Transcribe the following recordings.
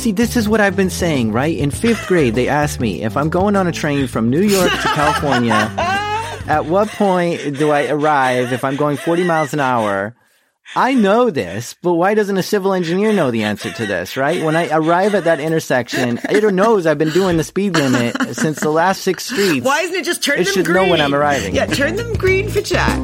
See, this is what I've been saying, right? In 5th grade, they asked me if I'm going on a train from New York to California, at what point do I arrive if I'm going 40 miles an hour? I know this, but why doesn't a civil engineer know the answer to this, right? When I arrive at that intersection, it knows I've been doing the speed limit since the last 6 streets. Why isn't it just turn them green? It should know when I'm arriving. Yeah, turn them green for Jack.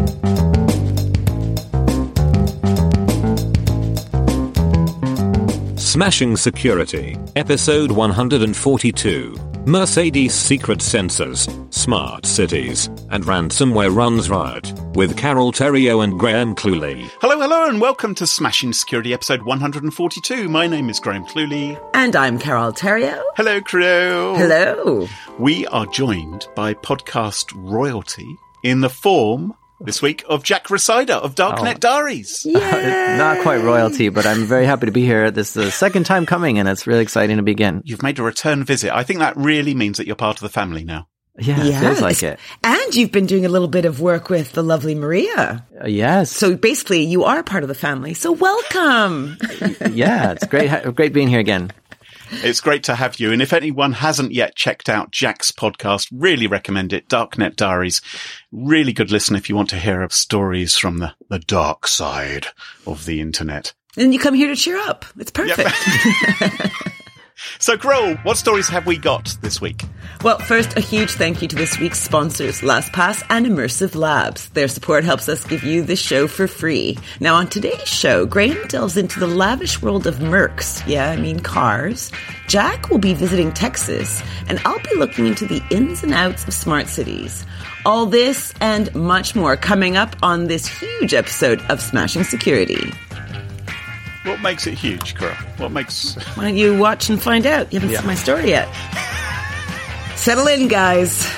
Smashing Security, Episode 142. Mercedes Secret Sensors, Smart Cities, and Ransomware Runs Riot, with Carol Theriault and Graham Cluley. Hello, and welcome to Smashing Security, Episode 142. My name is Graham Cluley. And I'm Carol Theriault. Hello, crew. Hello. We are joined by podcast royalty in the form, this week, of Jack Rhysider of Darknet Diaries. Not quite royalty, but I'm very happy to be here. This is the second time coming, and it's really exciting to begin. You've made a return visit. I think that really means that you're part of the family now. Yeah, it feels like it. And you've been doing a little bit of work with the lovely Maria. Yes. So basically, you are part of the family. So welcome. Yeah, it's great being here again. It's great to have you. And if anyone hasn't yet checked out Jack's podcast, really recommend it. Darknet Diaries. Really good listen if you want to hear of stories from the dark side of the internet. And you come here to cheer up. It's perfect. Yep. So, Carol, what stories have we got this week? Well, first, a huge thank you to this week's sponsors, LastPass and Immersive Labs. Their support helps us give you this show for free. Now, on today's show, Graham delves into the lavish world of Mercs. Yeah, I mean cars. Jack will be visiting Texas, and I'll be looking into the ins and outs of smart cities. All this and much more coming up on this huge episode of Smashing Security. What makes it huge, Carol? What makes... Why don't you watch and find out? You haven't seen my story yet. Settle in, guys.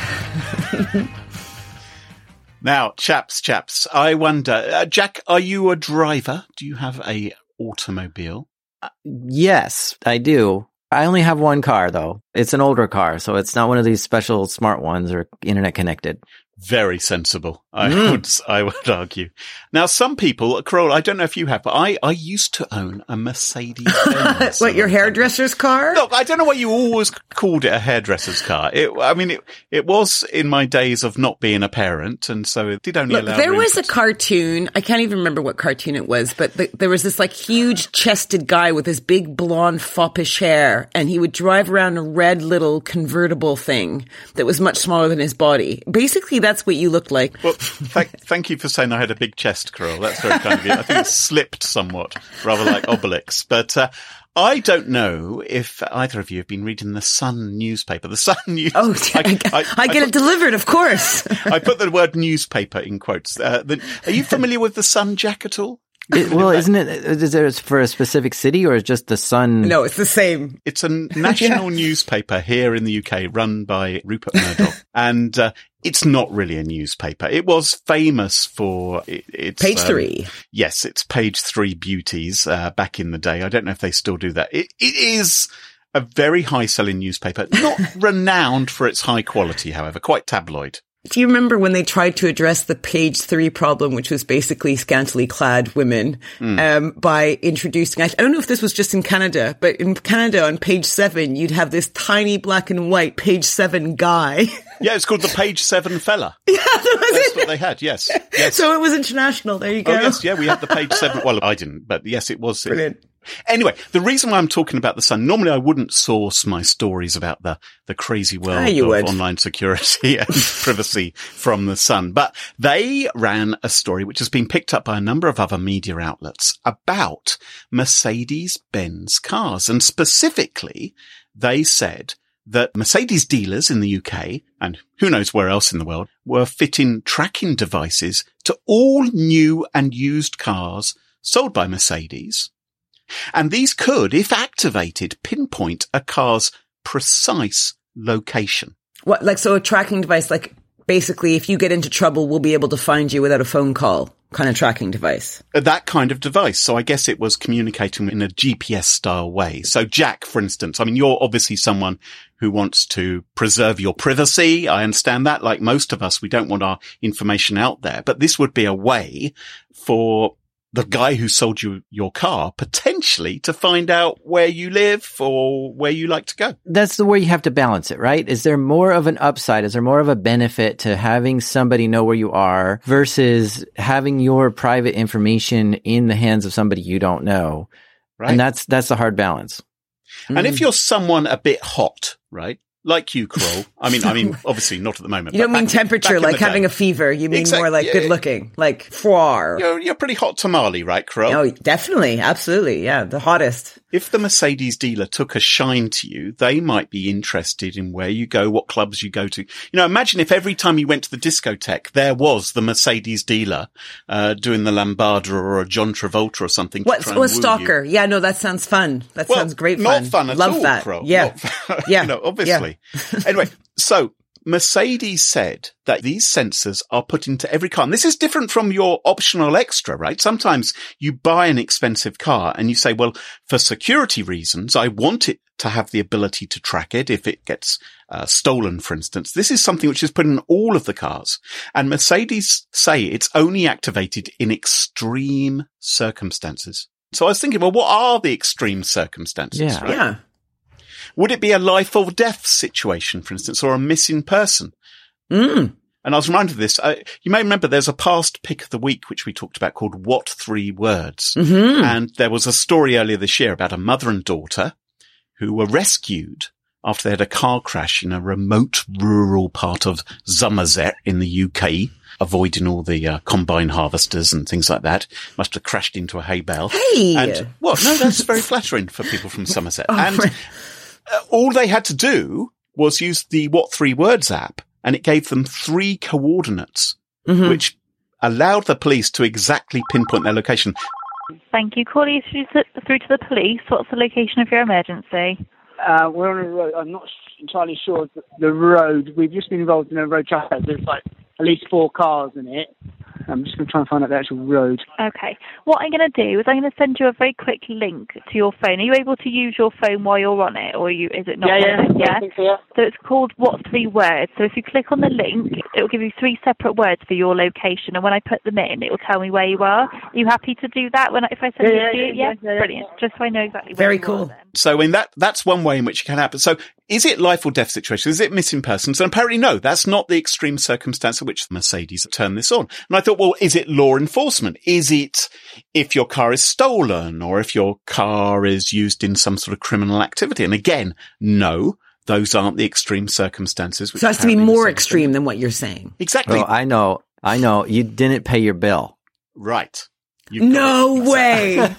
Now, chaps, I wonder, Jack, are you a driver? Do you have a automobile? Yes, I do. I only have one car, though. It's an older car, so it's not one of these special smart ones or internet connected. Very sensible, I would argue. Now, some people, Carol, I don't know if you have, but I used to own a Mercedes-Benz. What, your hairdresser's car? Look, I don't know why you always called it a hairdresser's car. It was in my days of not being a parent, and so it did only allow... There was a cartoon, I can't even remember what cartoon it was, but there was this like huge chested guy with this big blonde foppish hair, and he would drive around a red little convertible thing that was much smaller than his body. Basically, that's what you looked like. Well, thank you for saying I had a big chest, Carol. That's very kind of you. I think it slipped somewhat, rather like Obelix. But I don't know if either of you have been reading the Sun newspaper. The Sun news. Oh, I get it delivered, of course. I put the word newspaper in quotes. Are you familiar with the Sun, Jack, at all? Isn't it? Is it for a specific city or is just the Sun? No, it's the same. It's a national newspaper here in the UK run by Rupert Murdoch. And it's not really a newspaper. It was famous for its... Page 3. Yes, it's Page 3 beauties back in the day. I don't know if they still do that. It is a very high-selling newspaper. Not renowned for its high quality, however. Quite tabloid. Do you remember when they tried to address the Page 3 problem, which was basically scantily clad women, by introducing, I don't know if this was just in Canada, but in Canada on Page 7, you'd have this tiny black and white Page 7 guy. Yeah, it's called the Page 7 fella. Yeah, that's what they had, yes. So it was international, there you go. Oh, yes, yeah, we had the Page 7, well, I didn't, but yes, it was. Brilliant. Anyway, the reason why I'm talking about the Sun, normally I wouldn't source my stories about the crazy world of online security and privacy from the Sun, but they ran a story which has been picked up by a number of other media outlets about Mercedes-Benz cars. And specifically, they said that Mercedes dealers in the UK, and who knows where else in the world, were fitting tracking devices to all new and used cars sold by Mercedes. And these could, if activated, pinpoint a car's precise location. What, like, so a tracking device, like, basically, if you get into trouble, we'll be able to find you without a phone call kind of tracking device? That kind of device. So I guess it was communicating in a GPS-style way. So Jack, for instance, I mean, you're obviously someone who wants to preserve your privacy. I understand that. Like most of us, we don't want our information out there. But this would be a way for the guy who sold you your car potentially to find out where you live or where you like to go. That's the way you have to balance it, right? Is there more of an upside? Is there more of a benefit to having somebody know where you are versus having your private information in the hands of somebody you don't know? Right. And that's the hard balance. And if you're someone a bit hot, right? Like you, Kroll. I mean, obviously not at the moment. You don't mean temperature, like having a fever. You mean more like good looking, like foire. You're pretty hot tamale, right, Kroll? Oh, definitely. Absolutely. Yeah. The hottest. If the Mercedes dealer took a shine to you, they might be interested in where you go, what clubs you go to. Imagine if every time you went to the discotheque, there was the Mercedes dealer, doing the Lambada or a John Travolta or something. What a stalker. Yeah, no, that sounds fun. That sounds great fun. Not fun at all. Love that. Kroll. Yeah. Yeah. Obviously. Yeah. Anyway, so Mercedes said that these sensors are put into every car. And this is different from your optional extra, right? Sometimes you buy an expensive car and you say, well, for security reasons, I want it to have the ability to track it if it gets stolen, for instance. This is something which is put in all of the cars. And Mercedes say it's only activated in extreme circumstances. So I was thinking, well, what are the extreme circumstances? Yeah. Right? Yeah. Would it be a life or death situation, for instance, or a missing person? Mm. And I was reminded of this. You may remember there's a past pick of the week, which we talked about, called What 3 Words? Mm-hmm. And there was a story earlier this year about a mother and daughter who were rescued after they had a car crash in a remote rural part of Somerset in the UK, avoiding all the combine harvesters and things like that. Must have crashed into a hay bale. Hey! And, well, no, that's very flattering for people from Somerset. Oh, and right. All they had to do was use the What 3 Words app, and it gave them 3 coordinates, which allowed the police to exactly pinpoint their location. Thank you. Calling you through to the police. What's the location of your emergency? We're on a road. I'm not entirely sure of the road. We've just been involved in a road traffic. There's like at least 4 cars in it. I'm just going to try and find out the actual road. Okay. What I'm going to do is I'm going to send you a very quick link to your phone. Are you able to use your phone while you're on it, or is it not? Yeah. I think so, yeah. So it's called What 3 Words. So if you click on the link, it will give you 3 separate words for your location, and when I put them in, it will tell me where you are. Are you happy to do that if I send it to you? Yeah. Brilliant. Just so I know exactly where Very you cool. are then. So that's one way in which it can happen. So is it life or death situation? Is it missing persons? And apparently no, that's not the extreme circumstance in which Mercedes turned this on. And I thought, well, is it law enforcement? Is it if your car is stolen or if your car is used in some sort of criminal activity? And again, no, those aren't the extreme circumstances. So it has to be more extreme than what you're saying. Exactly. Oh, I know. You didn't pay your bill. Right. No way.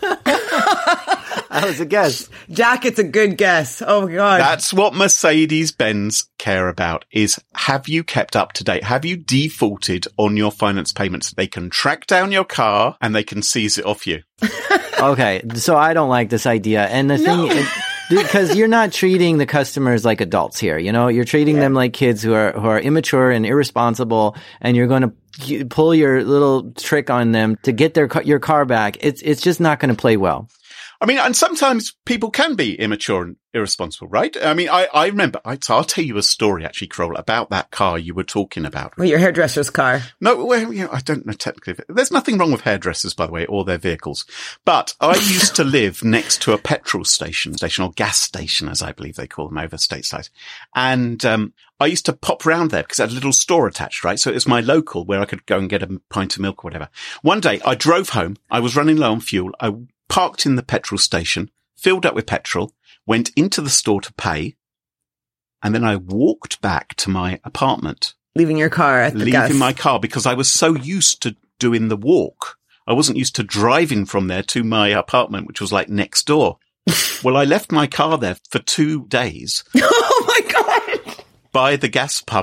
That was a guess. Jack, it's a good guess. Oh my God. That's what Mercedes-Benz care about is, have you kept up to date? Have you defaulted on your finance payments? They can track down your car and they can seize it off you. Okay. So I don't like this idea. And the thing because you're not treating the customers like adults here. You're treating them like kids who are immature and irresponsible, and you're going to pull your little trick on them to get your car back. It's just not going to play well. I mean, and sometimes people can be immature and irresponsible, right? I mean, I remember, I'll tell you a story actually, Kroll, about that car you were talking about. Well, your hairdresser's car. No, well, I don't know technically. There's nothing wrong with hairdressers, by the way, or their vehicles. But I used to live next to a petrol station or gas station, as I believe they call them over stateside. And, I used to pop round there because it had a little store attached, right? So it was my local where I could go and get a pint of milk or whatever. One day I drove home. I was running low on fuel. I parked in the petrol station, filled up with petrol, went into the store to pay, and then I walked back to my apartment. Leaving your car at the gas. Leaving my car because I was so used to doing the walk. I wasn't used to driving from there to my apartment, which was like next door. Well, I left my car there for 2 days. Oh my God. By the gas pump,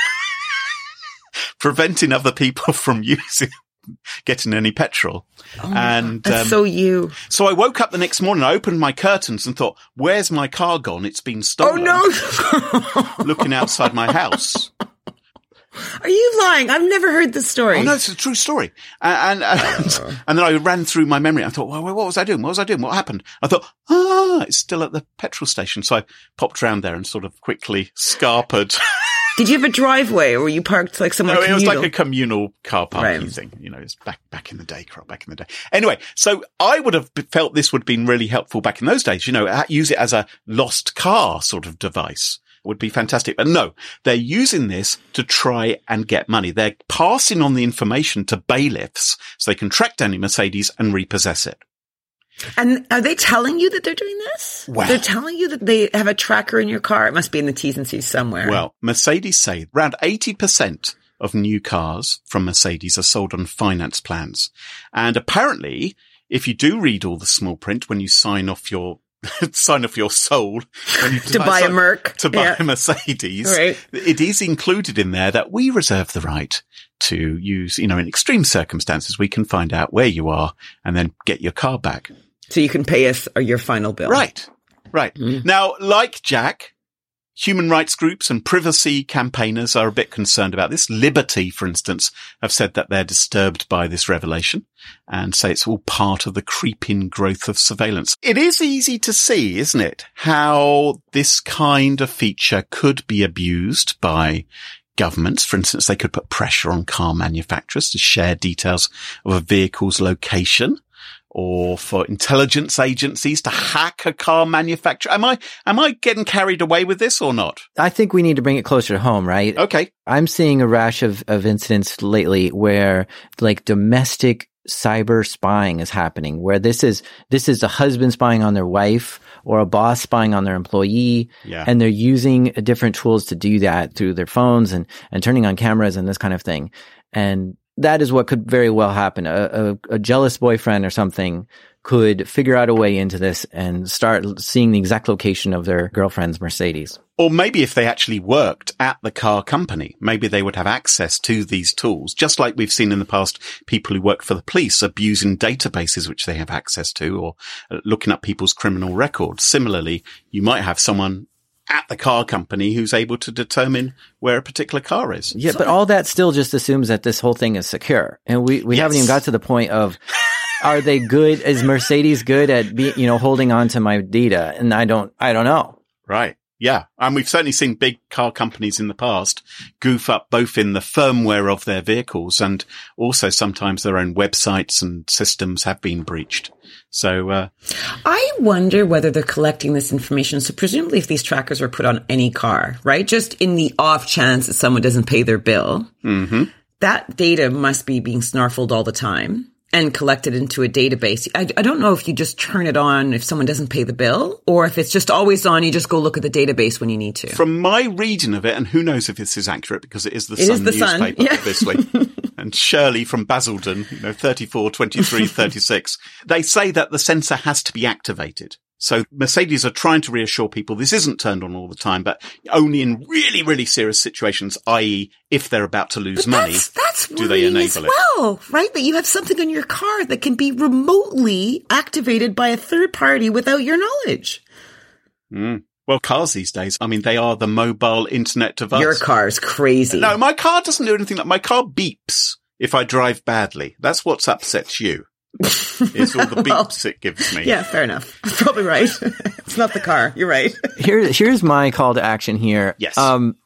preventing other people from getting any petrol. Oh, and that's so you. So I woke up the next morning, I opened my curtains and thought, where's my car gone? It's been stolen. Oh no. Looking outside my house. Are you lying? I've never heard this story. Oh no, it's a true story. And then I ran through my memory. I thought, well, what was I doing? What happened? I thought, it's still at the petrol station. So I popped around there and sort of quickly scarpered Did you have a driveway, or were you parked like somewhere communal? No, it was like a communal car parking thing. You know, it's back in the day, Carol, back in the day. Anyway, so I would have felt this would have been really helpful back in those days. You know, use it as a lost car sort of device would be fantastic. But no, they're using this to try and get money. They're passing on the information to bailiffs so they can track down your Mercedes and repossess it. And are they telling you that they're doing this? Well, they're telling you that they have a tracker in your car? It must be in the T's and C's somewhere. Well, Mercedes say around 80% of new cars from Mercedes are sold on finance plans. And apparently, if you do read all the small print when you sign off your soul when you to buy a Merc, to buy a Mercedes, right. It is included in there that we reserve the right to use, you know, in extreme circumstances, we can find out where you are and then get your car back. So you can pay us your final bill. Right. Now, like Jack, human rights groups and privacy campaigners are a bit concerned about this. Liberty, for instance, have said that they're disturbed by this revelation and say it's all part of the creeping growth of surveillance. It is easy to see, isn't it, how this kind of feature could be abused by governments. For instance, they could put pressure on car manufacturers to share details of a vehicle's location, or for intelligence agencies to hack a car manufacturer. Am I getting carried away with this or not? I think we need to bring it closer to home, right? Okay. I'm seeing a rash of incidents lately where like domestic cyber spying is happening, where this is a husband spying on their wife or a boss spying on their employee. Yeah. And they're using different tools to do that through their phones and turning on cameras and this kind of thing. And that is what could very well happen. A jealous boyfriend or something could figure out a way into this and start seeing the exact location of their girlfriend's Mercedes. Or maybe if they actually worked at the car company, maybe they would have access to these tools, just like we've seen in the past people who work for the police abusing databases which they have access to, or looking up people's criminal records. Similarly, you might have someone at the car company who's able to determine where a particular car is. Yeah, but all that still just assumes that this whole thing is secure. And we haven't even got to the point of, are they good? Is Mercedes good at holding on to my data? And I don't know. Right. Yeah. And we've certainly seen big car companies in the past goof up both in the firmware of their vehicles and also sometimes their own websites and systems have been breached. So, I wonder whether they're collecting this information. So presumably if these trackers were put on any car, right? Just in the off chance that someone doesn't pay their bill, that data must be being snarfled all the time and collected into a database. I don't know if you just turn it on if someone doesn't pay the bill, or if it's just always on, you just go look at the database when you need to. From my reading of it, and who knows if this is accurate because it is the Sun newspaper, obviously. And Shirley from Basildon, 34, 23, 36, they say that the sensor has to be activated. So Mercedes are trying to reassure people this isn't turned on all the time, but only in really, really serious situations, i.e. if they're about to lose money, that's do they enable it? Well, right? That you have something on your car that can be remotely activated by a third party without your knowledge. Well, cars these days, I mean, they are the mobile internet device. Your car's crazy. No, my car doesn't do anything my car beeps if I drive badly. That's what upsets you. It's all the beeps it gives me. Yeah, fair enough. Probably right. It's not the car. You're right. Here's my call to action here. Yes.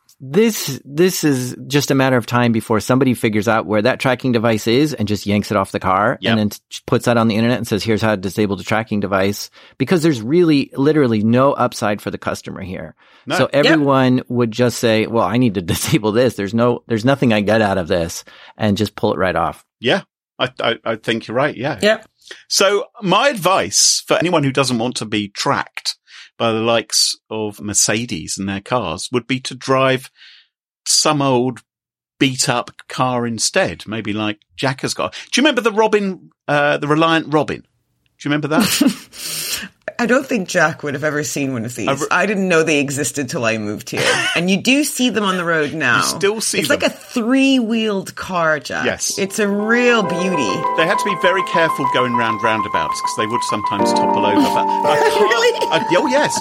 This is just a matter of time before somebody figures out where that tracking device is and just yanks it off the car and then puts that on the internet and says, here's how to disable the tracking device, because there's literally no upside for the customer here. No. So everyone would just say, well, I need to disable this. There's nothing I get out of this, and just pull it right off. Yeah. I think you're right. Yeah. Yeah. So my advice for anyone who doesn't want to be tracked by the likes of Mercedes and their cars would be to drive some old beat up car instead. Maybe like Jack has got. Do you remember the Reliant Robin? Do you remember that? I don't think Jack would have ever seen one of these. I didn't know they existed till I moved here. And you do see them on the road now. You still see them. It's like a 3-wheeled car, Jack. Yes. It's a real beauty. They had to be very careful going round roundabouts because they would sometimes topple over. But really? Oh, yes.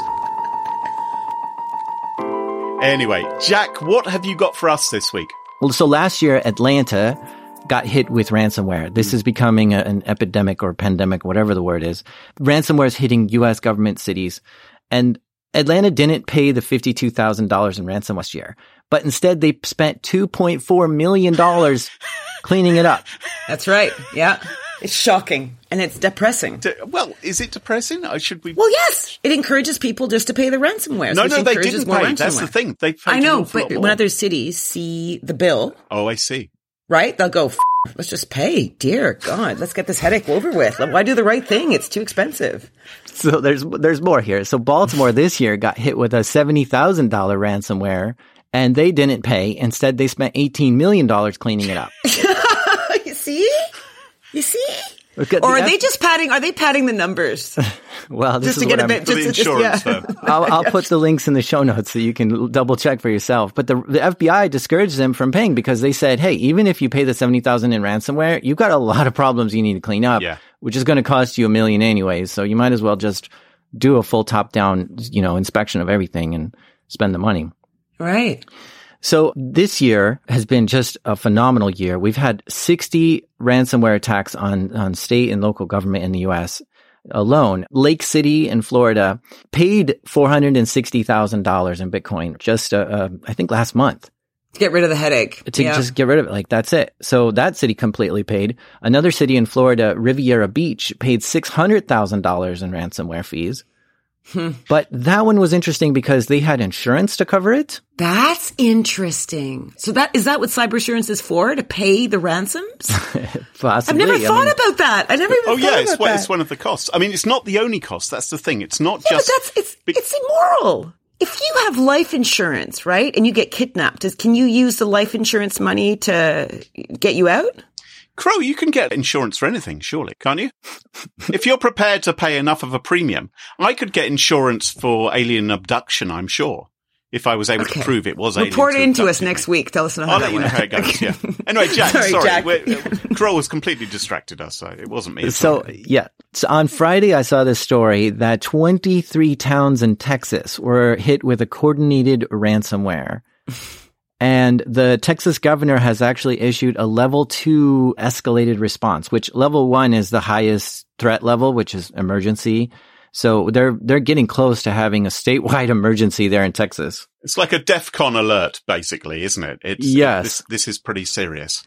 Anyway, Jack, what have you got for us this week? Well, so last year, Atlanta got hit with ransomware. This is becoming an epidemic or pandemic, whatever the word is. Ransomware is hitting U.S. government cities. And Atlanta didn't pay the $52,000 in ransom last year, but instead they spent $2.4 million cleaning it up. That's right. Yeah. It's shocking and it's depressing. Well, is it depressing? Should we? Well, yes. It encourages people just to pay the ransomware. No, they didn't pay. That's the thing. They paid. I know, but when other cities see the bill. Oh, I see. Right? They'll go, let's just pay. Dear God, let's get this headache over with. Why do the right thing? It's too expensive. So there's more here. So Baltimore this year got hit with a $70,000 ransomware and they didn't pay. Instead, they spent $18 million cleaning it up. You see? Or are they just padding? Are they padding the numbers? Well, this just is to get what a bit. Just, insurance firm. I'll put the links in the show notes so you can double check for yourself. But the FBI discouraged them from paying because they said, "Hey, even if you pay the $70,000 in ransomware, you've got a lot of problems you need to clean up, which is going to cost you $1 million anyways. So you might as well just do a full top-down, inspection of everything and spend the money." Right. So this year has been just a phenomenal year. We've had 60 ransomware attacks on state and local government in the U.S. alone. Lake City in Florida paid $460,000 in Bitcoin just, I think last month. To get rid of the headache. Just get rid of it. Like, that's it. So that city completely paid. Another city in Florida, Riviera Beach, paid $600,000 in ransomware fees. But that one was interesting because they had insurance to cover it. That's interesting. So is that what cyber insurance is for? To pay the ransoms? Possibly. I've never thought about that. I never even thought about that. It's one of the costs. I mean, it's not the only cost. That's the thing. It's not just. But it's immoral. If you have life insurance, right, and you get kidnapped, can you use the life insurance money to get you out? Crow, you can get insurance for anything, surely, can't you? If you're prepared to pay enough of a premium, I could get insurance for alien abduction, I'm sure, if I was able to prove it was alien. Report into us next week. Tell us how that went. How it goes, yeah. Anyway, Jack, sorry. Crow has completely distracted us, so it wasn't me. So on Friday, I saw this story that 23 towns in Texas were hit with a coordinated ransomware. And the Texas governor has actually issued a level 2 escalated response, which level 1 is the highest threat level, which is emergency. So they're getting close to having a statewide emergency there in Texas. It's like a DEFCON alert, basically, isn't it? Yes. This is pretty serious.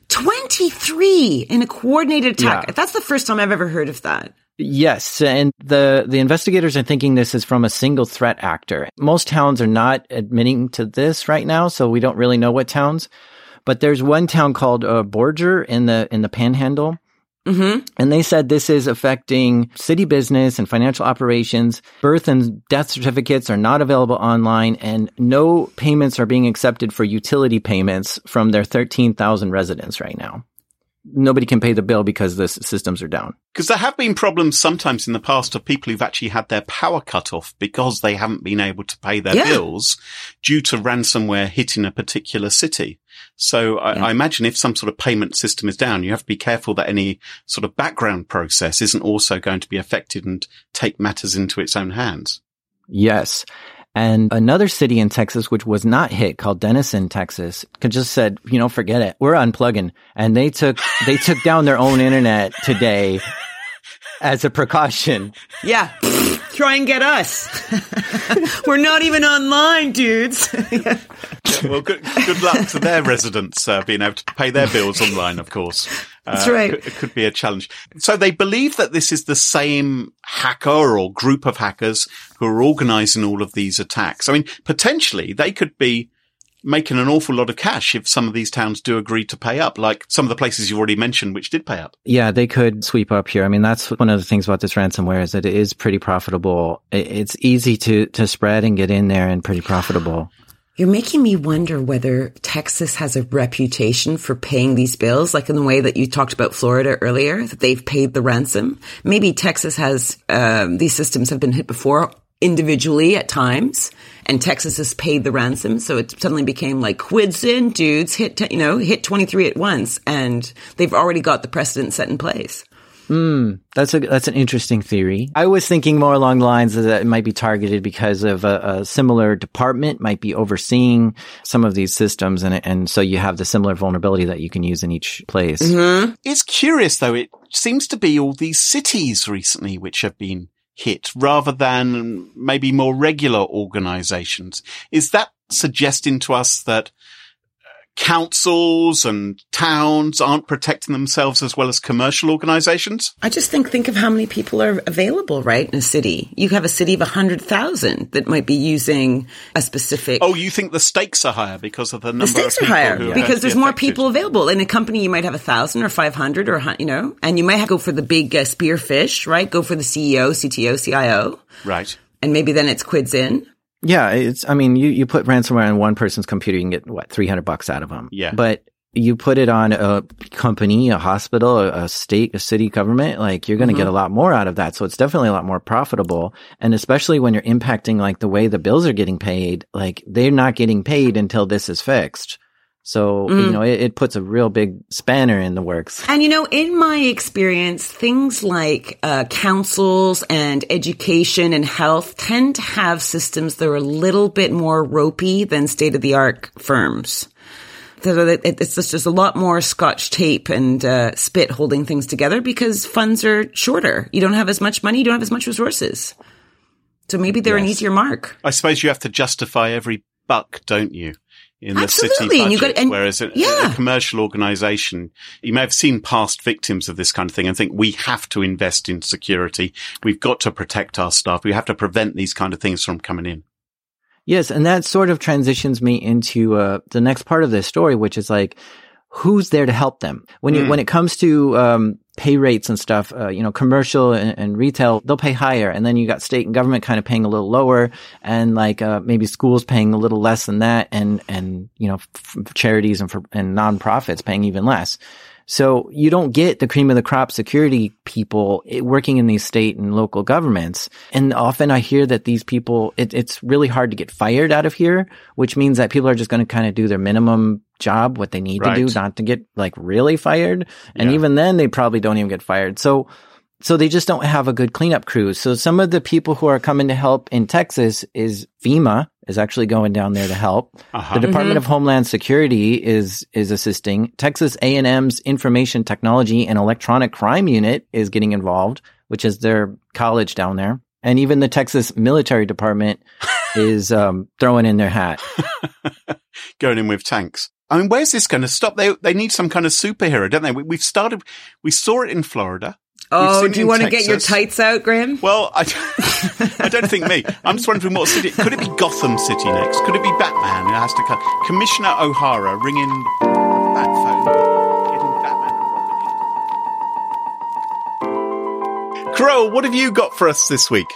23 in a coordinated attack. Yeah. That's the first time I've ever heard of that. Yes, and the investigators are thinking this is from a single threat actor. Most towns are not admitting to this right now, so we don't really know what towns. But there's one town called Borger in the Panhandle. Mm-hmm. And they said this is affecting city business and financial operations. Birth and death certificates are not available online, and no payments are being accepted for utility payments from their 13,000 residents right now. Nobody can pay the bill because the systems are down. Because there have been problems sometimes in the past of people who've actually had their power cut off because they haven't been able to pay their bills due to ransomware hitting a particular city. So I imagine if some sort of payment system is down, you have to be careful that any sort of background process isn't also going to be affected and take matters into its own hands. Yes. And another city in Texas, which was not hit, called Denison, Texas, just said, forget it. We're unplugging. And they took down their own internet today as a precaution. Yeah. Try and get us. We're not even online, dudes. Well, good luck to their residents being able to pay their bills online, of course. That's right. It could be a challenge. So they believe that this is the same hacker or group of hackers who are organizing all of these attacks. I mean, potentially they could be making an awful lot of cash if some of these towns do agree to pay up, like some of the places you already mentioned, which did pay up. Yeah, they could sweep up here. I mean, that's one of the things about this ransomware is that it is pretty profitable. It's easy to spread and get in there and pretty profitable. You're making me wonder whether Texas has a reputation for paying these bills, like in the way that you talked about Florida earlier, that they've paid the ransom. Maybe Texas has, these systems have been hit before individually at times, and Texas has paid the ransom. So it suddenly became like quids in, dudes, hit 23 at once, and they've already got the precedent set in place. That's an interesting theory. I was thinking more along the lines of that it might be targeted because of a similar department might be overseeing some of these systems, and so you have the similar vulnerability that you can use in each place. Mm-hmm. It's curious though. It seems to be all these cities recently which have been hit rather than maybe more regular organizations. Is that suggesting to us that councils and towns aren't protecting themselves as well as commercial organizations? I just think of how many people are available, right, in a city. You have a city of 100,000 that might be using a specific... Oh, you think the stakes are higher because of the number of people? The stakes are higher because there's more people available. In a company, you might have 1,000 or 500 or, and you might have to go for the big spearfish, right? Go for the CEO, CTO, CIO. Right. And maybe then it's quids in. Yeah, you put ransomware on one person's computer, you can get, $300 out of them. Yeah. But you put it on a company, a hospital, a state, a city government, you're going to get a lot more out of that. So it's definitely a lot more profitable. And especially when you're impacting, the way the bills are getting paid, they're not getting paid until this is fixed. So, it puts a real big spanner in the works. And, in my experience, things like councils and education and health tend to have systems that are a little bit more ropey than state-of-the-art firms. It's just there's a lot more scotch tape and spit holding things together because funds are shorter. You don't have as much money. You don't have as much resources. So maybe they're an easier mark. I suppose you have to justify every buck, don't you? In the Absolutely. city budget, whereas a commercial organization, you may have seen past victims of this kind of thing and think we have to invest in security. We've got to protect our staff. We have to prevent these kind of things from coming in. Yes. And that sort of transitions me into the next part of this story, which is who's there to help them? When it comes to pay rates and stuff, commercial and retail, they'll pay higher. And then you got state and government kind of paying a little lower, and maybe schools paying a little less than that, and charities and nonprofits paying even less. So you don't get the cream of the crop security people working in these state and local governments. And often I hear that these people, it's really hard to get fired out of here, which means that people are just going to kind of do their minimum job, what they need to do, not to get really fired. And even then they probably don't even get fired. So they just don't have a good cleanup crew. So some of the people who are coming to help in Texas is FEMA is actually going down there to help. The Department of Homeland Security is assisting. Texas A&M's Information Technology and Electronic Crime Unit is getting involved, which is their college down there. And even the Texas Military Department is throwing in their hat. Going in with tanks. I mean, where's this going to stop? They need some kind of superhero, don't they? We saw it in Florida. Oh, do you want to get your tights out, Graham? Well, I don't think me. I'm just wondering what city. Could it be Gotham City next? Could it be Batman who has to come? Commissioner O'Hara ringing the bat phone, getting Batman and Robin in. Carole, what have you got for us this week?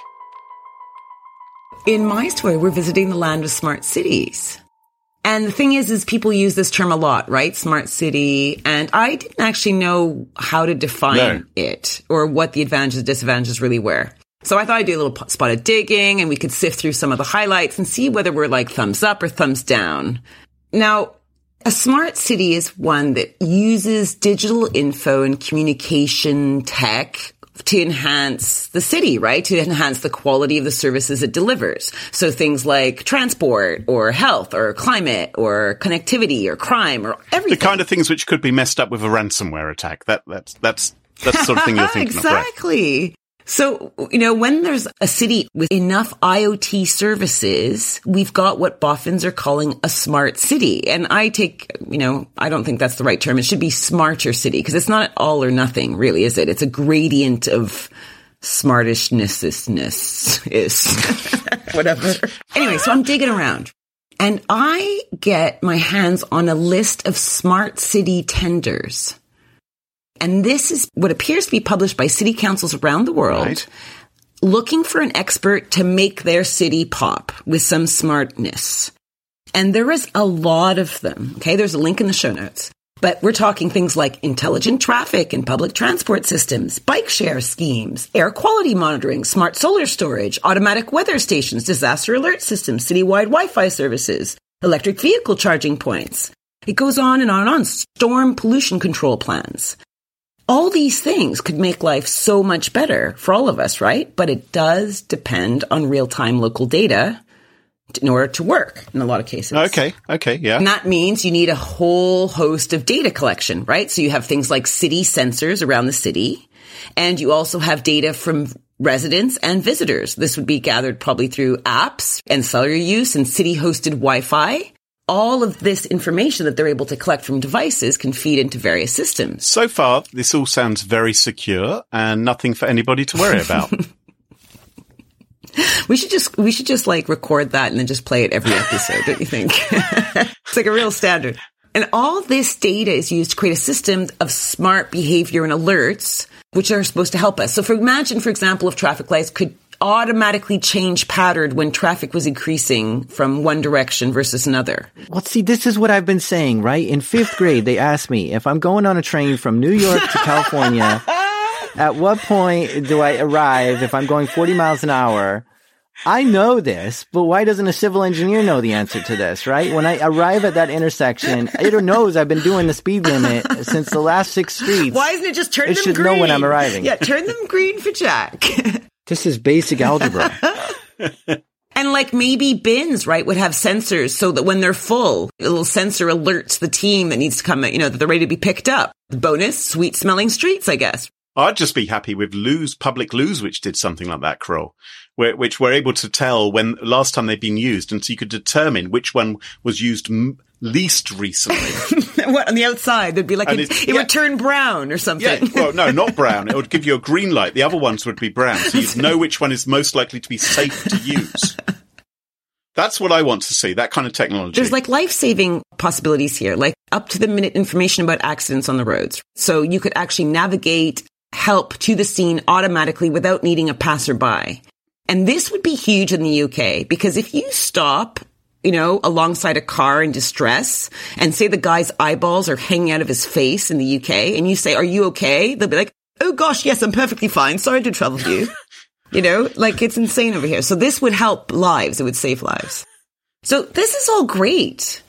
In my story, we're visiting the land of smart cities. And the thing is people use this term a lot, right? Smart city. And I didn't actually know how to define it or what the advantages and disadvantages really were. So I thought I'd do a little spot of digging and we could sift through some of the highlights and see whether we're thumbs up or thumbs down. Now, a smart city is one that uses digital info and communication tech to enhance the city, right? To enhance the quality of the services it delivers. So things like transport or health or climate or connectivity or crime or everything. The kind of things which could be messed up with a ransomware attack. That's the sort of thing you're thinking exactly. of. Exactly. So, when there's a city with enough IoT services, we've got what boffins are calling a smart city. And I don't think that's the right term. It should be smarter city because it's not all or nothing, really, is it? It's a gradient of smartishness, whatever. Anyway, so I'm digging around and I get my hands on a list of smart city tenders. And this is what appears to be published by city councils around the world, looking for an expert to make their city pop with some smartness. And there is a lot of them. Okay, there's a link in the show notes. But we're talking things like intelligent traffic and public transport systems, bike share schemes, air quality monitoring, smart solar storage, automatic weather stations, disaster alert systems, citywide Wi-Fi services, electric vehicle charging points. It goes on and on and on. Storm pollution control plans. All these things could make life so much better for all of us, right? But it does depend on real-time local data in order to work in a lot of cases. Okay, yeah. And that means you need a whole host of data collection, right? So you have things like city sensors around the city, and you also have data from residents and visitors. This would be gathered probably through apps and cellular use and city-hosted Wi-Fi. All of this information that they're able to collect from devices can feed into various systems. So far, this all sounds very secure and nothing for anybody to worry about. We should just like record that and then just play it every episode, don't you think? It's like a real standard. And all this data is used to create a system of smart behavior and alerts, which are supposed to help us. So imagine, for example, if traffic lights could automatically change pattern when traffic was increasing from one direction versus another. Well, see, this is what I've been saying, right? In 5th grade, they asked me if I'm going on a train from New York to California, at what point do I arrive if I'm going 40 miles an hour? I know this, but why doesn't a civil engineer know the answer to this, right? When I arrive at that intersection, it knows I've been doing the speed limit since the last 6 streets. Why isn't it just turn them green? It should know when I'm arriving. Yeah, turn them green for Jack. This is basic algebra. And like maybe bins, right, would have sensors so that when they're full, a little sensor alerts the team that needs to come, that they're ready to be picked up. Bonus, sweet smelling streets, I guess. I'd just be happy with public loos, which did something like that, Kroll, which were able to tell when last time they've been used. And so you could determine which one was used least recently. What, on the outside? There'd be like it would turn brown or something. Yeah, well, no, not brown. It would give you a green light. The other ones would be brown. So you'd know which one is most likely to be safe to use. That's what I want to see, that kind of technology. There's like life-saving possibilities here, like up-to-the-minute information about accidents on the roads. So you could actually navigate help to the scene automatically without needing a passerby. And this would be huge in the UK because if you stop, alongside a car in distress and say the guy's eyeballs are hanging out of his face in the UK and you say, "Are you okay?" They'll be like, "Oh gosh, yes, I'm perfectly fine. Sorry to trouble you." Like it's insane over here. So this would help lives. It would save lives. So this is all great.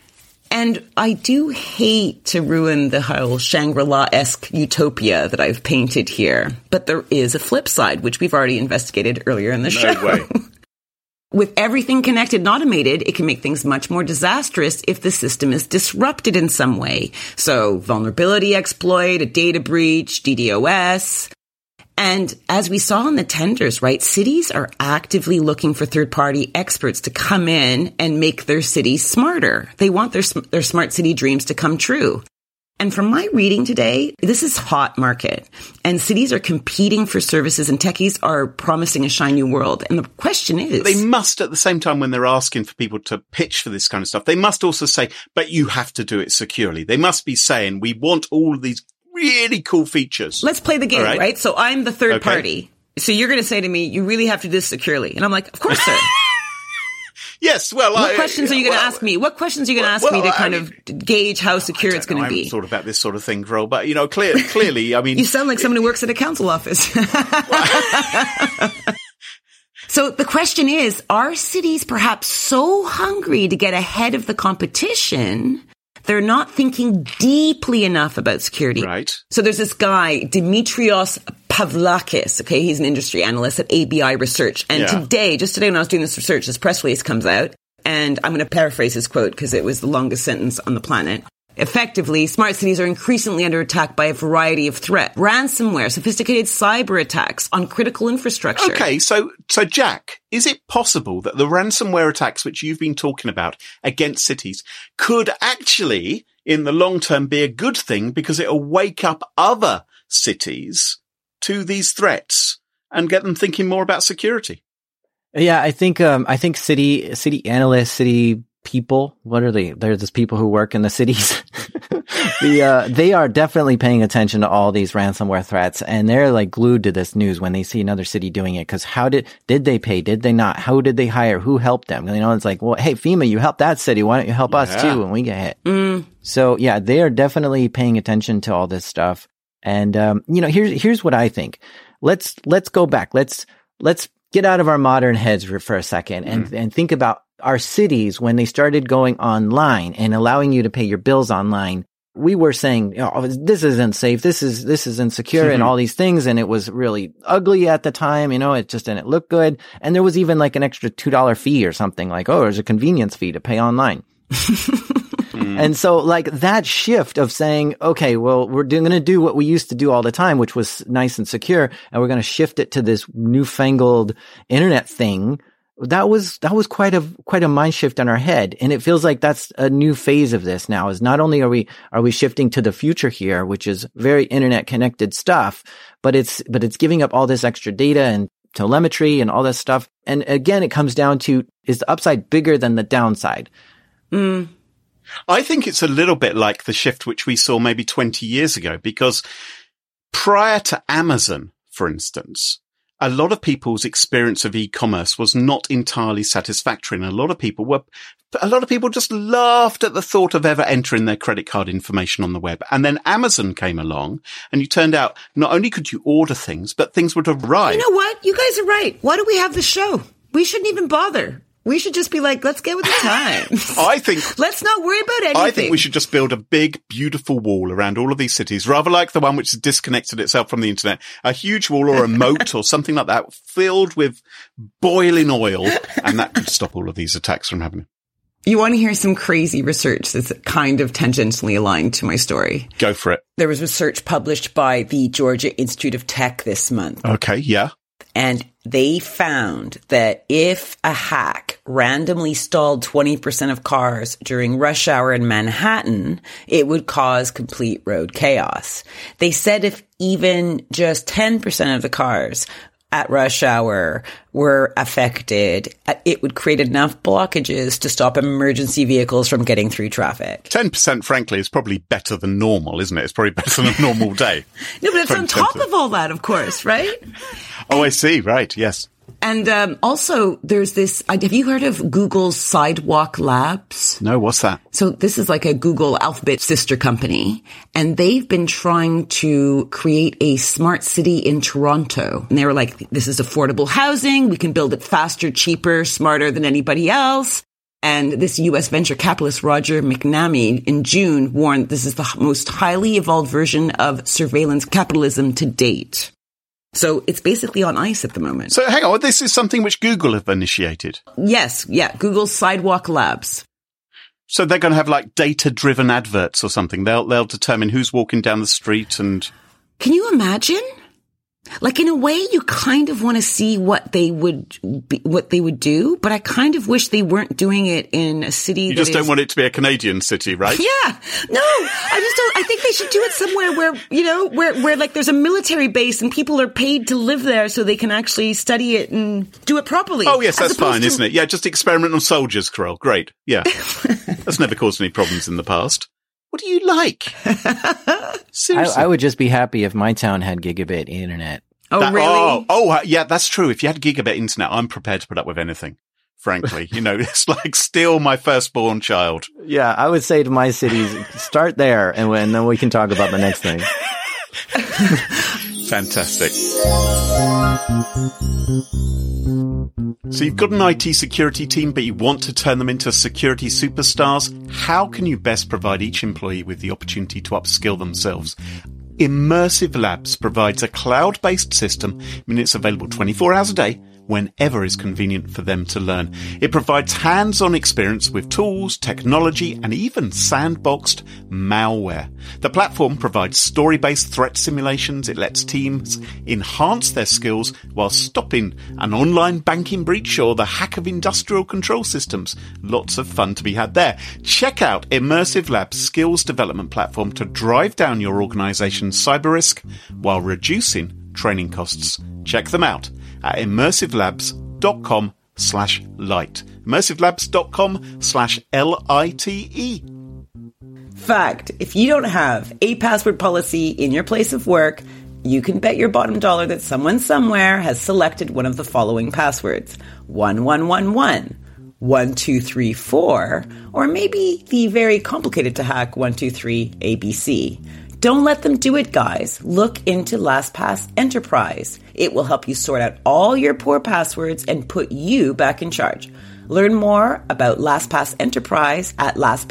And I do hate to ruin the whole Shangri-La-esque utopia that I've painted here. But there is a flip side, which we've already investigated earlier in the show. No way. With everything connected and automated, it can make things much more disastrous if the system is disrupted in some way. So vulnerability exploit, a data breach, DDoS. And as we saw in the tenders, right, cities are actively looking for third-party experts to come in and make their cities smarter. They want their smart city dreams to come true. And from my reading today, this is hot market. And cities are competing for services and techies are promising a shiny new world. And the question is... They must, at the same time, when they're asking for people to pitch for this kind of stuff, they must also say, but you have to do it securely. They must be saying, we want all of these really cool features. Let's play the game, right? So I'm the third party. So you're going to say to me, you really have to do this securely. And I'm like, of course, sir. Yes, well... What questions are you going to ask me? What questions are you going to ask me to kind of gauge how secure it's going to be? I haven't thought about this sort of thing, Kroll, but, clearly, I mean... You sound like someone who works at a council office. So the question is, are cities perhaps so hungry to get ahead of the competition... They're not thinking deeply enough about security. Right. So there's this guy, Dimitrios Pavlakis. Okay. He's an industry analyst at ABI Research. And today when I was doing this research, this press release comes out and I'm going to paraphrase his quote because it was the longest sentence on the planet. Effectively, smart cities are increasingly under attack by a variety of threats. Ransomware, sophisticated cyber attacks on critical infrastructure. Okay, so Jack, is it possible that the ransomware attacks which you've been talking about against cities could actually, in the long term, be a good thing because it'll wake up other cities to these threats and get them thinking more about security? Yeah, I think city analysts, city people, what are they? They're just people who work in the cities. They are definitely paying attention to all these ransomware threats, and they're like glued to this news when they see another city doing it. Because how did they pay? Did they not? How did they hire? Who helped them? It's like, well, hey, FEMA, you helped that city. Why don't you help us too when we get hit? So yeah, they are definitely paying attention to all this stuff. And here's what I think. Let's go back. Let's get out of our modern heads for a second and think about our cities when they started going online and allowing you to pay your bills online. We were saying, this isn't safe. This isn't secure and all these things. And it was really ugly at the time. It just didn't look good. And there was even like an extra $2 fee or something like, there's a convenience fee to pay online. And so like that shift of saying, okay, well, we're going to do what we used to do all the time, which was nice and secure. And we're going to shift it to this newfangled internet thing. That was quite a mind shift in our head. And it feels like that's a new phase of this now, is not only are we shifting to the future here, which is very internet connected stuff, but it's giving up all this extra data and telemetry and all this stuff. And again, it comes down to, is the upside bigger than the downside? I think it's a little bit like the shift which we saw maybe 20 years ago, because prior to Amazon, for instance, a lot of people's experience of e-commerce was not entirely satisfactory. And a lot of people just laughed at the thought of ever entering their credit card information on the web. And then Amazon came along, and you turned out not only could you order things, but things would arrive. You know what? You guys are right. Why do we have this show? We shouldn't even bother. We should just be like, let's get with the times. Let's not worry about anything. I think we should just build a big, beautiful wall around all of these cities, rather like the one which has disconnected itself from the internet. A huge wall or a moat or something like that, filled with boiling oil, and that could stop all of these attacks from happening. You want to hear some crazy research that's kind of tangentially aligned to my story? Go for it. There was research published by the Georgia Institute of Tech this month. Okay, yeah. And they found that if a hack randomly stalled 20% of cars during rush hour in Manhattan, it would cause complete road chaos. They said if even just 10% of the cars at rush hour were affected, it would create enough blockages to stop emergency vehicles from getting through traffic. 10%, frankly, is probably better than normal, isn't it? It's probably better than a normal day. No, but it's on top of all that, of course, right? Oh, I see. Right. Yes. And also, there's this, have you heard of Google's Sidewalk Labs? No, what's that? So this is like a Google Alphabet sister company, and they've been trying to create a smart city in Toronto. And they were like, this is affordable housing. We can build it faster, cheaper, smarter than anybody else. And this U.S. venture capitalist, Roger McNamee, in June warned this is the most highly evolved version of surveillance capitalism to date. So it's basically on ice at the moment. So hang on, this is something which Google have initiated? Yes, yeah, Google's Sidewalk Labs. So they're going to have like data-driven adverts or something. They'll determine who's walking down the street and... Can you imagine? Like, in a way, you kind of want to see what they would do, but I kind of wish they weren't doing it in a city. You just don't want it to be a Canadian city, right? Yeah. No, I just don't. I think they should do it somewhere where, you know, where like there's a military base and people are paid to live there so they can actually study it and do it properly. Oh, yes, that's fine, isn't it? Yeah, just experiment on soldiers, Carol. Great. Yeah. That's never caused any problems in the past. What do you like? Seriously. I would just be happy if my town had gigabit internet. Oh, really? Yeah, that's true. If you had gigabit internet, I'm prepared to put up with anything, frankly. You know, it's like still my firstborn child. Yeah, I would say to my cities, start there, and then we can talk about the next thing. Fantastic. So you've got an IT security team, but you want to turn them into security superstars. How can you best provide each employee with the opportunity to upskill themselves? Immersive Labs provides a cloud-based system, meaning it's available 24 hours a day, whenever is convenient for them to learn. It provides hands-on experience with tools, technology, and even sandboxed malware. The platform provides story-based threat simulations. It lets teams enhance their skills while stopping an online banking breach or the hack of industrial control systems. Lots of fun to be had there. Check out Immersive Labs' skills development platform to drive down your organization's cyber risk while reducing training costs. Check them out at immersivelabs.com/lite. immersivelabs.com/LITE. Fact, if you don't have a password policy in your place of work, you can bet your bottom dollar that someone somewhere has selected one of the following passwords: 1111, 1234, or maybe the very complicated to hack 123 ABC. Don't let them do it, guys. Look into LastPass Enterprise. It will help you sort out all your poor passwords and put you back in charge. Learn more about LastPass Enterprise at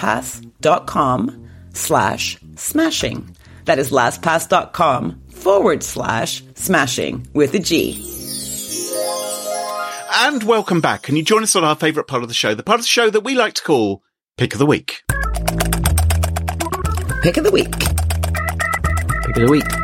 lastpass.com/smashing. That is lastpass.com/smashing with a G. And welcome back. Can you join us on our favourite part of the show, the part of the show that we like to call Pick of the Week? Pick of the week. Pick of the week.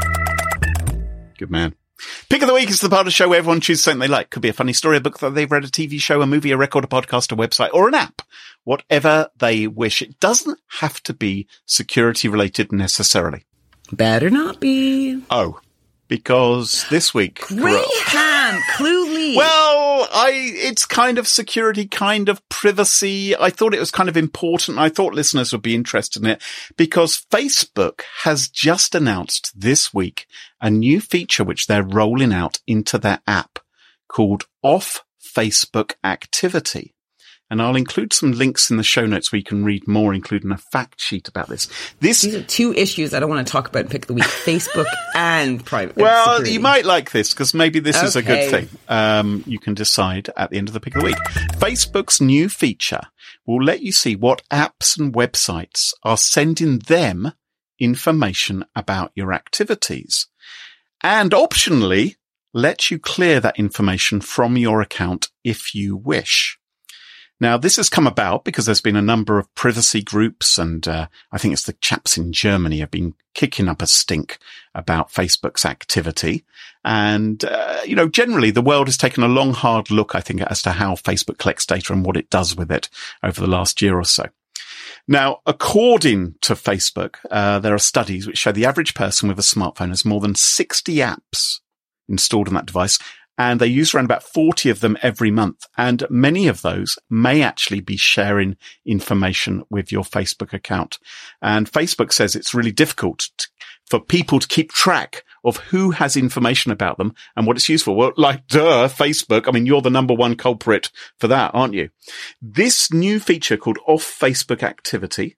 Good man. Pick of the week is the part of the show where everyone chooses something they like. Could be a funny story, a book that they've read, a TV show, a movie, a record, a podcast, a website, or an app. Whatever they wish. It doesn't have to be security related necessarily. Better not be. Oh, because this week... Graham, Cluely. Well, it's kind of security, kind of privacy. I thought it was kind of important. I thought listeners would be interested in it because Facebook has just announced this week a new feature which they're rolling out into their app called Off Facebook Activity. And I'll include some links in the show notes where you can read more, including a fact sheet about this. These are two issues I don't want to talk about in Pick of the Week, Facebook and private Well, security. You might like this because maybe this is a good thing. You can decide at the end of the Pick of the Week. Facebook's new feature will let you see what apps and websites are sending them information about your activities. And optionally, let you clear that information from your account if you wish. Now, this has come about because there's been a number of privacy groups and I think it's the chaps in Germany have been kicking up a stink about Facebook's activity. And, generally the world has taken a long, hard look, I think, as to how Facebook collects data and what it does with it over the last year or so. Now, according to Facebook, there are studies which show the average person with a smartphone has more than 60 apps installed on that device. And they use around about 40 of them every month. And many of those may actually be sharing information with your Facebook account. And Facebook says it's really difficult for people to keep track of who has information about them and what it's used for. Well, Facebook. I mean, you're the number one culprit for that, aren't you? This new feature called Off Facebook Activity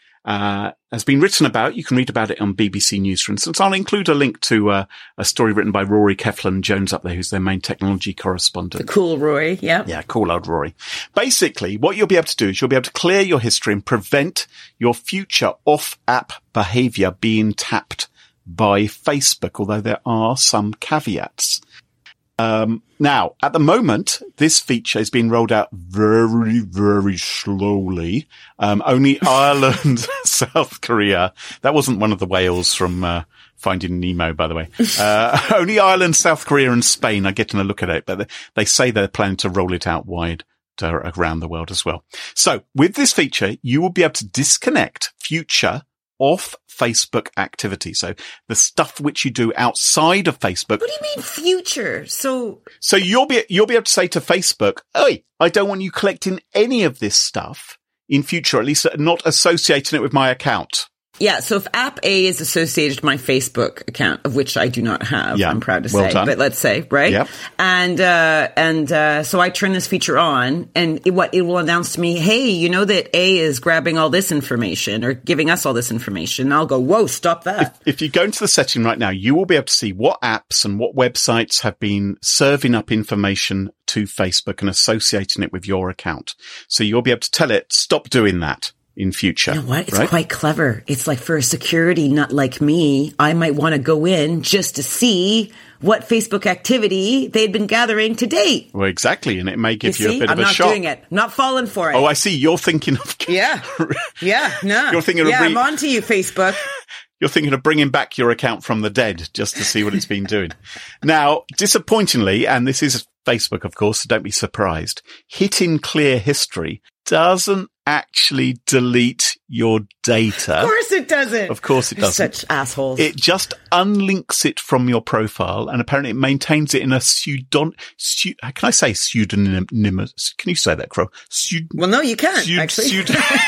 has been written about. You can read about it on BBC News, for instance. I'll include a link to a story written by Rory Keflin-Jones up there, who's their main technology correspondent. The cool Rory, yeah. Yeah, cool old Rory. Basically, what you'll be able to do is you'll be able to clear your history and prevent your future off-app behavior being tapped by Facebook, although there are some caveats. Now, at the moment, this feature is being rolled out very, very slowly. Only Ireland, South Korea. That wasn't one of the whales from Finding Nemo, by the way. Only Ireland, South Korea and Spain are getting a look at it, but they say they're planning to roll it out wide around the world as well. So with this feature, you will be able to disconnect future off Facebook activity. So the stuff which you do outside of Facebook. What do you mean future? So you'll be able to say to Facebook, "Hey, I don't want you collecting any of this stuff in future, at least not associating it with my account." Yeah, so if app A is associated with my Facebook account, of which I do not have, I'm proud to say, but let's say, right? Yep. And so I turn this feature on and it will announce to me, hey, you know that A is grabbing all this information or giving us all this information. And I'll go, whoa, stop that. If you go into the setting right now, you will be able to see what apps and what websites have been serving up information to Facebook and associating it with your account. So you'll be able to tell it, stop doing that in future. You know what? It's quite clever. It's like for a security nut like me, I might want to go in just to see what Facebook activity they'd been gathering to date. Well, exactly. And it may give you a bit of a shock. I'm not doing it. I'm not falling for it. Oh, I see. You're thinking of... Yeah. No. You're thinking of... I'm on to you, Facebook. You're thinking of bringing back your account from the dead just to see what it's been doing. Now, disappointingly, and this is Facebook, of course, so don't be surprised, hitting clear history doesn't actually delete your data. Of course it doesn't. Of course it doesn't. Such assholes. It just unlinks it from your profile, and apparently it maintains it in a can I say pseudonymous? Can you say that, Crow? Well, no, you can't, actually.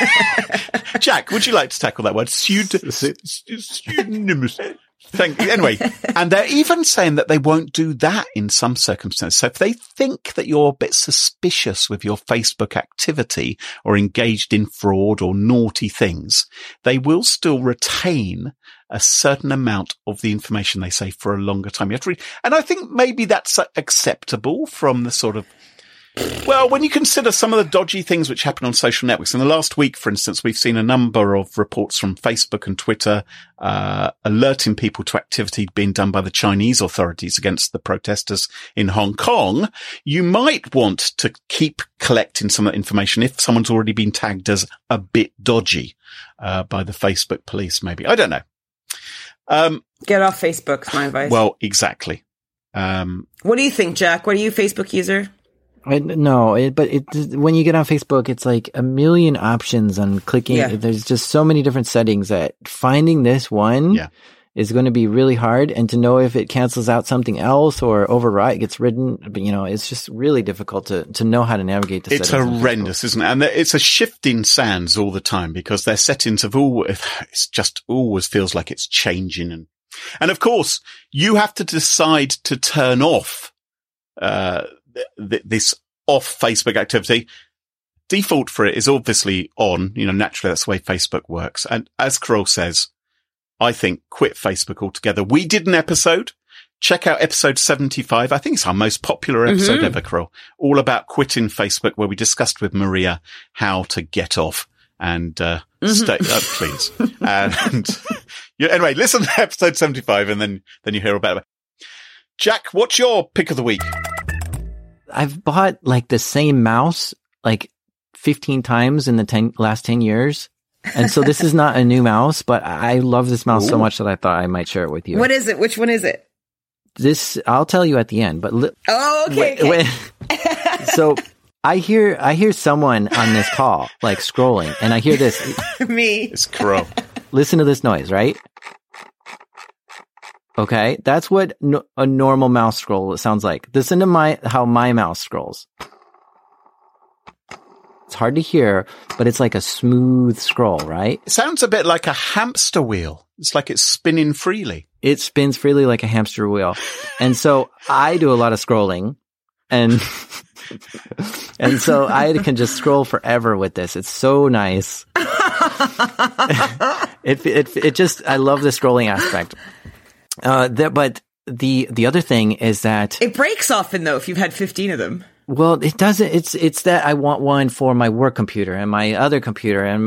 Jack, would you like to tackle that word? Pseudonymous. Thank you. Anyway, and they're even saying that they won't do that in some circumstances. So if they think that you're a bit suspicious with your Facebook activity or engaged in fraud or naughty things, they will still retain a certain amount of the information they say for a longer time. You have to read. And I think maybe that's acceptable from the sort of Well, when you consider some of the dodgy things which happen on social networks, in the last week, for instance, we've seen a number of reports from Facebook and Twitter alerting people to activity being done by the Chinese authorities against the protesters in Hong Kong. You might want to keep collecting some of the information if someone's already been tagged as a bit dodgy by the Facebook police, maybe. I don't know. Get off Facebook is my advice. Well, exactly. What do you think, Jack? What are you a Facebook user? But when you get on Facebook, it's like a million options on clicking. Yeah. There's just so many different settings that finding this one is going to be really hard. And to know if it cancels out something else or gets ridden, but it's just really difficult to know how to navigate the settings. It's horrendous, isn't it? And it's a shifting sands all the time because their settings it's just always feels like it's changing. And of course, you have to decide to turn off, this off Facebook activity. Default for it is obviously on, naturally that's the way Facebook works. And as Carol says, I think quit Facebook altogether. We did an episode. Check out episode 75. I think it's our most popular episode ever, Carol. All about quitting Facebook, where we discussed with Maria how to get off and, stay, please. And anyway, listen to episode 75 and then you hear about it. Jack, what's your pick of the week? I've bought like the same mouse like 15 times in the last 10 years. And so this is not a new mouse, but I love this mouse so much that I thought I might share it with you. What is it? Which one is it? I'll tell you at the end, but okay. So I hear someone on this call like scrolling, and I hear this. Me. It's Crow. Listen to this noise, right? Okay, that's what a normal mouse scroll sounds like. Listen to how my mouse scrolls. It's hard to hear, but it's like a smooth scroll, right? It sounds a bit like a hamster wheel. It's like it's spinning freely. It spins freely like a hamster wheel. And so I do a lot of scrolling, and so I can just scroll forever with this. It's so nice. It just, I love the scrolling aspect. But the other thing is that it breaks often though if you've had 15 of them. Well, it doesn't. It's that I want one for my work computer and my other computer and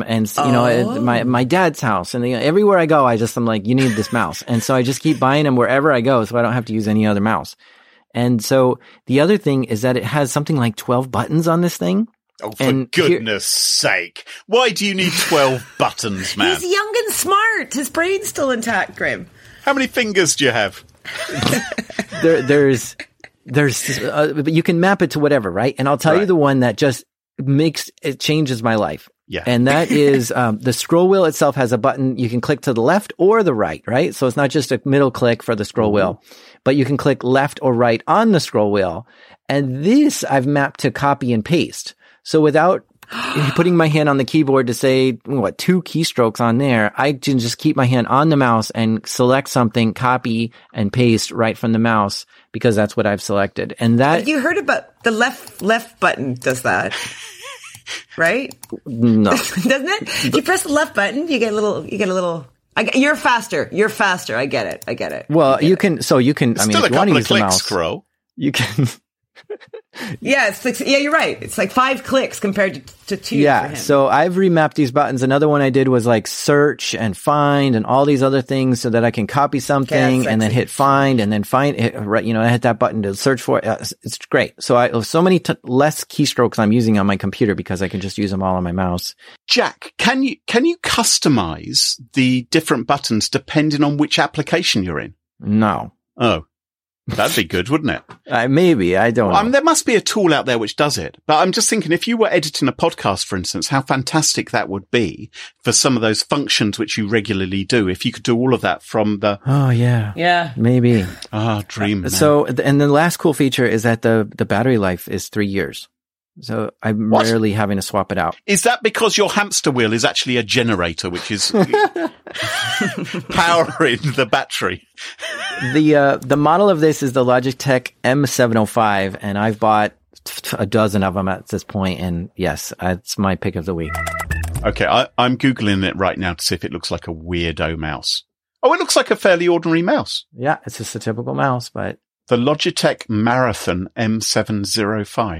my dad's house and everywhere I go, I'm like, you need this mouse, and so I just keep buying them wherever I go, so I don't have to use any other mouse. And so the other thing is that it has something like 12 buttons on this thing. Oh, for goodness sake! Why do you need 12 buttons, man? He's young and smart. His brain's still intact, Grim. How many fingers do you have? There's but you can map it to whatever, right? And I'll tell you the one that just changes my life. Yeah. And that is, the scroll wheel itself has a button. You can click to the left or the right, right? So it's not just a middle click for the scroll wheel, but you can click left or right on the scroll wheel. And this I've mapped to copy and paste. So without putting my hand on the keyboard to say, 2 keystrokes on there, I can just keep my hand on the mouse and select something, copy and paste right from the mouse, because that's what I've selected. And that you heard about the left button does that. Right? No. Doesn't it? You press the left button, you get a little you're faster. I get it. Well, you can if you want to use the mouse, Crow. You can. Yeah, you're right. It's like 5 clicks compared to 2. Yeah, for him. so I've remapped these buttons. Another one I did was like search and find and all these other things so that I can copy something and then hit find and then find it. Right, I hit that button to search for it. It's great. So I have so many less keystrokes I'm using on my computer because I can just use them all on my mouse. Jack, can you customize the different buttons depending on which application you're in? No. Oh. That'd be good, wouldn't it? Maybe. I don't know. There must be a tool out there which does it. But I'm just thinking, if you were editing a podcast, for instance, how fantastic that would be for some of those functions which you regularly do. If you could do all of that from the... Oh, yeah. Yeah. Maybe. Dream, man. So, and the last cool feature is that the battery life is 3 years. So I'm rarely having to swap it out. Is that because your hamster wheel is actually a generator, which is powering the battery? The model of this is the Logitech M705, and I've bought a dozen of them at this point, and yes, it's my pick of the week. Okay, I'm Googling it right now to see if it looks like a weirdo mouse. Oh, it looks like a fairly ordinary mouse. Yeah, it's just a typical mouse, but... The Logitech Marathon M705.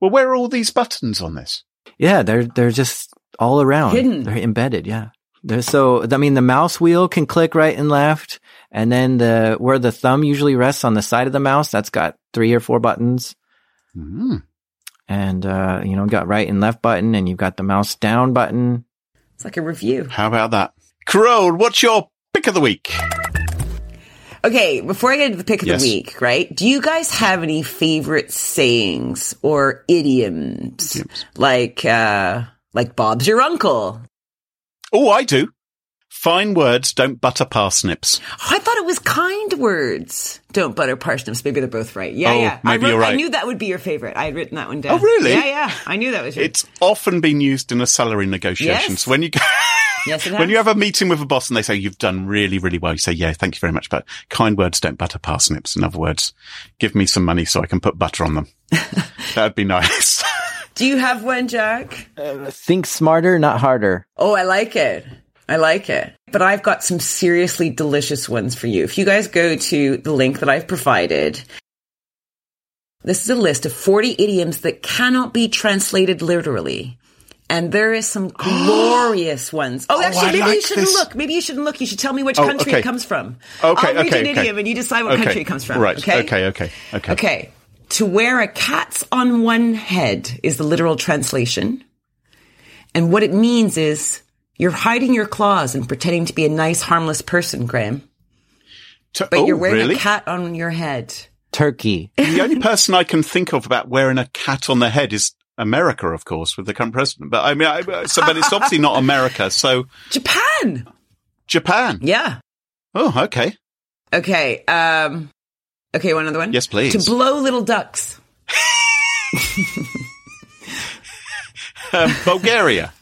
Well, where are all these buttons on this? Yeah, they're just all around. Hidden. They're embedded, yeah. The mouse wheel can click right and left, and then where the thumb usually rests on the side of the mouse, that's got 3 or 4 buttons. Mm. And, got right and left button, and you've got the mouse down button. It's like a review. How about that? Carole, what's your pick of the week? Okay, before I get into the pick of the week, right? Do you guys have any favorite sayings or idioms? Like Bob's your uncle. Oh, I do. Fine words don't butter parsnips. Oh, I thought it was kind words don't butter parsnips. Maybe they're both right. Yeah. Maybe you're right. I knew that would be your favorite. I had written that one down. Oh, really? Yeah. I knew that was yours. It's often been used in a salary negotiation. Yes. So when you go... Yes, it has. When you have a meeting with a boss and they say, you've done really, really well, you say, yeah, thank you very much, but kind words don't butter parsnips. In other words, give me some money so I can put butter on them. That'd be nice. Do you have one, Jack? Think smarter, not harder. Oh, I like it. But I've got some seriously delicious ones for you. If you guys go to the link that I've provided, this is a list of 40 idioms that cannot be translated literally. And there is some glorious ones. Oh, actually, maybe you shouldn't look. Maybe you shouldn't look. You should tell me which country it comes from. Okay, I'll read an idiom and you decide what country it comes from. Right. Okay. Okay. To wear a cat's on one head is the literal translation. And what it means is you're hiding your claws and pretending to be a nice, harmless person, Graham. But you're wearing a cat on your head. Turkey. The only person I can think of about wearing a cat on their head is America, of course, with the current president. But I mean, but it's obviously not America. So Japan. Yeah. Oh, okay. Okay. Okay. One other one. Yes, please. To blow little ducks. Bulgaria.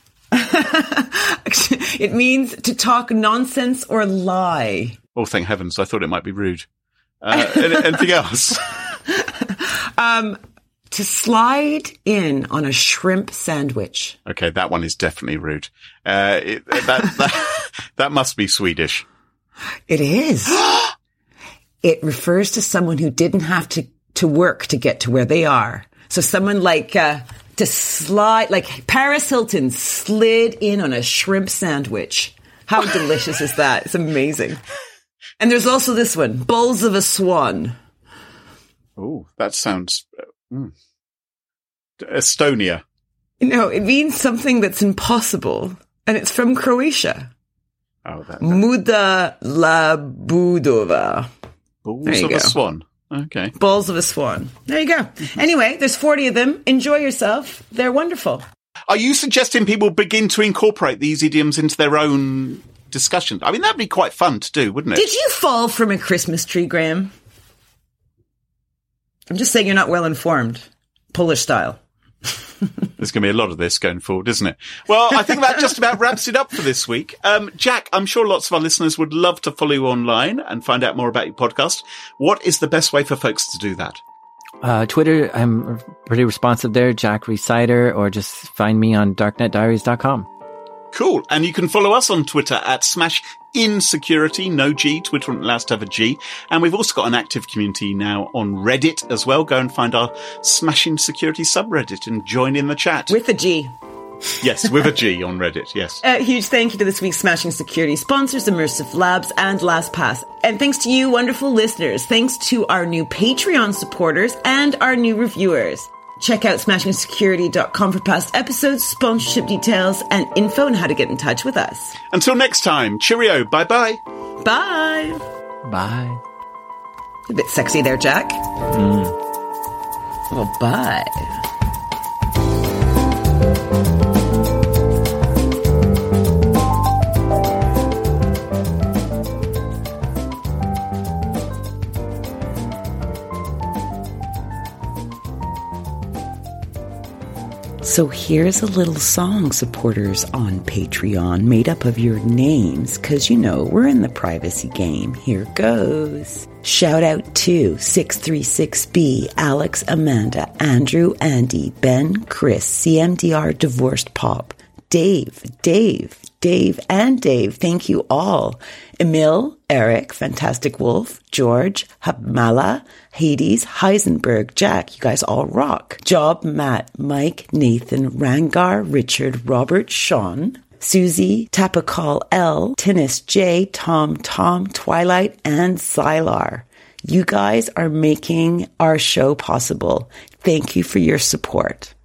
It means to talk nonsense or lie. Oh, thank heavens! I thought it might be rude. Anything else? To slide in on a shrimp sandwich. Okay, that one is definitely rude. That must be Swedish. It is. It refers to someone who didn't have to work to get to where they are. So someone like to slide, like Paris Hilton slid in on a shrimp sandwich. How delicious is that? It's amazing. And there's also this one, balls of a swan. Oh, that sounds... Estonia. No, it means something that's impossible, and it's from Croatia. Oh, that. Muda la budova. Balls of a swan. Okay. Balls of a swan. There you go. Anyway, there's 40 of them. Enjoy yourself. They're wonderful. Are you suggesting people begin to incorporate these idioms into their own discussions? I mean, that'd be quite fun to do, wouldn't it? Did you fall from a Christmas tree, Graham? I'm just saying you're not well informed. Polish style. There's going to be a lot of this going forward, isn't it? Well, I think that just about wraps it up for this week. Jack, I'm sure lots of our listeners would love to follow you online and find out more about your podcast. What is the best way for folks to do that? Twitter, I'm pretty responsive there, Jack Reciter, or just find me on darknetdiaries.com. Cool. And you can follow us on Twitter at SmashInSecurity, no G, Twitter wouldn't allow us to have a G. And we've also got an active community now on Reddit as well. Go and find our Smashing Security subreddit and join in the chat. With a G. Yes, with a G on Reddit, yes. Huge thank you to this week's Smashing Security sponsors, Immersive Labs and LastPass. And thanks to you, wonderful listeners. Thanks to our new Patreon supporters and our new reviewers. Check out SmashingSecurity.com for past episodes, sponsorship details, and info on how to get in touch with us. Until next time, cheerio, bye-bye. Bye. Bye. A bit sexy there, Jack. Well, bye. So here's a little song, supporters on Patreon, made up of your names, because, you know, we're in the privacy game. Here goes. Shout out to 636B, Alex, Amanda, Andrew, Andy, Ben, Chris, CMDR, Divorced Pop, Dave, and Dave. Thank you all. Emil, Eric, Fantastic Wolf, George, Habmala, Hades, Heisenberg, Jack, you guys all rock. Job, Matt, Mike, Nathan, Rangar, Richard, Robert, Sean, Susie, Tapakal L, Tinnis J, Tom, Twilight, and Xylar. You guys are making our show possible. Thank you for your support.